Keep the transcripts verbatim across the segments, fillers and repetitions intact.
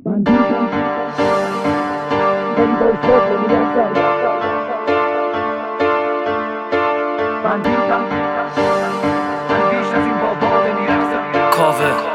من دیدم ولی باید شد نمی‌رفتم. من دیدم من بیش از این با باد میرفتم. کاوه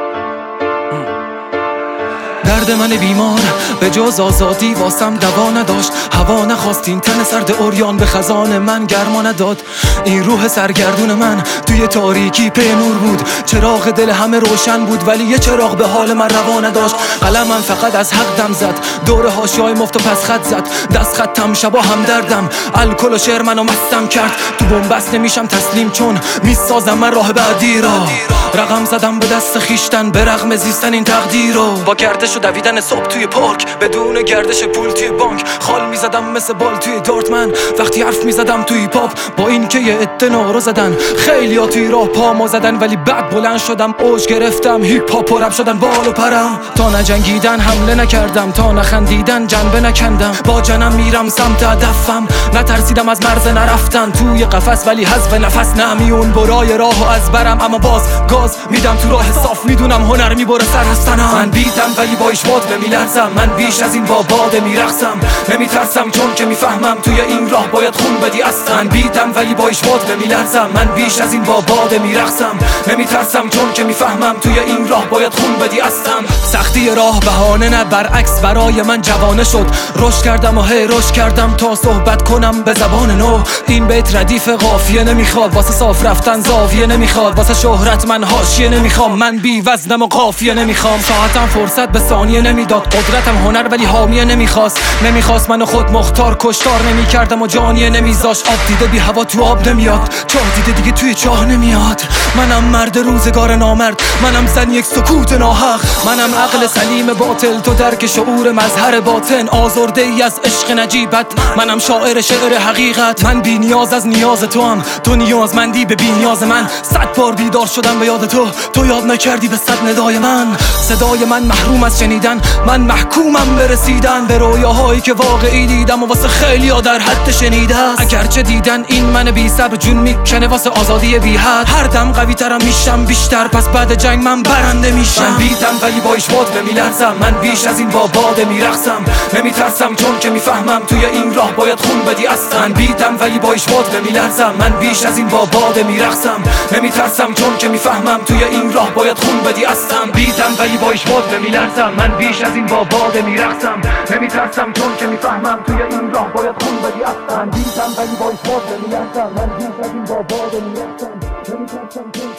درد من بیمار به جز آزادی واسم دوا نداشت. هوا نخواست این تن سرد اوریان به خزان من گرما نداد. این روح سرگردون من توی تاریکی پی نور بود. چراغ دل همه روشن بود ولی یه چراغ به حال من روا نداشت. قلمم فقط از حق دم زد، دور حاشیه‌های مفت و پس خط زد. دست خطم شبا هم دردم، الکل و شعر منو مستم کرد. تو بنبست نمیشم تسلیم چون میسازم من راه بعدی را. رقم زدم به دست خیشتن به رغم زیستن این تقدیر رو. با گردش و دویدن صبح توی پارک بدون گردش پول توی بانک. خال میزدم مثل بال توی دارتمن وقتی حرف میزدم توی پاپ. با این که یه عده نارو زدن خیلی ها توی راه پامو زدن ولی بعد بلند شدم اوج گرفتم. هیپ هاپ و رپ شدن بال و پرم. تا نجنگیدن حمله نکردم، تا نخندیدن جنبه نکندم. با جنم میرم سمت هدفم، نترسیدم از مرز نرفتن. توی قفس ولی حذف نفس نمیون برای راهو از برم. اما باز گاز میدم تو راه صاف، میدونم هنر میبره سر از تنم. من بیتم ولی با اشواد نمیلرزم. من بیش از این با باد میرقصم. نمیترسم چون که میفهمم توی این راه باید خون بدی اصلا. من بیتم ولی با اشواد نمیلرزم. من بیش از این با باد میرقصم. نمیترسم چون که میفهمم توی این راه باید خون بدی اصلا. سختی راه بهانه نه، برعکس برای من جوانه شد. رشد کردم و هی رشد کردم تا صحبت کنم به زبان نو. این بیت ردیف قافیه نمیخواد، واسه صاف رفتن زاویه نمیخواد. واسه شهرت من حاشیه نمیخوام. من بی وزنم و قافیه نمیخوام. ساعتم فرصت به ثانیه نمیداد، قدرتم هنر ولی حامیه نمیخواست. نمیخواست منو خود مختار کشتار نمیکردم و جانیه نمیذاش. آب دیده بی هوا تو آب نمیاد، چاه دیده دیگه توی چاه نمیاد. منم مرد روزگار نامرد، منم زن یک سکوت ناحق. منم عقل سلیم باطل، تو درک شعور مظهر باطن. آزرده ای از عشق نجیبت، منم شاعر شعر حقیقت. من بی نیاز از نیاز تو هم، تو نیازمندی به بی نیاز من. صد بار بیدار شدم به یاد تو، تو یاد نکردی به صد ندای من. صدای من محروم از شنیدن، من محکومم برسیدن به رویاهایی که واقعی دیدم و واسه خیلی ها در حد شنیده است. اگرچه دیدن این من بی صبر جون میکنه واسه آزادی بی حد. هر دم قوی ترم میشم بیشتر، پس بعد جنگ من برنده میشم. من بیتم ولی با اشواد نمیلرزم. من بیش از این با باد میرقصم. نمیترسم چون که میفهمم توی این راه باید خون بدی اصلا. من بیتم ولی با اشواد نمیلرزم. من بیش از این با باد میرقصم. نمیترسم چون که میفهمم توی این راه باید خون بدی اصلا. بیتم ولی با اشواد نمیلرزم. من بیش از این با باد میرقصم. نمیترسم چون که میفهمم توی این راه باید خون بدی اصلا. من بیتم ولی با اشواد نمیلرزم. من بیش از این با باد میرقصم. نمیترسم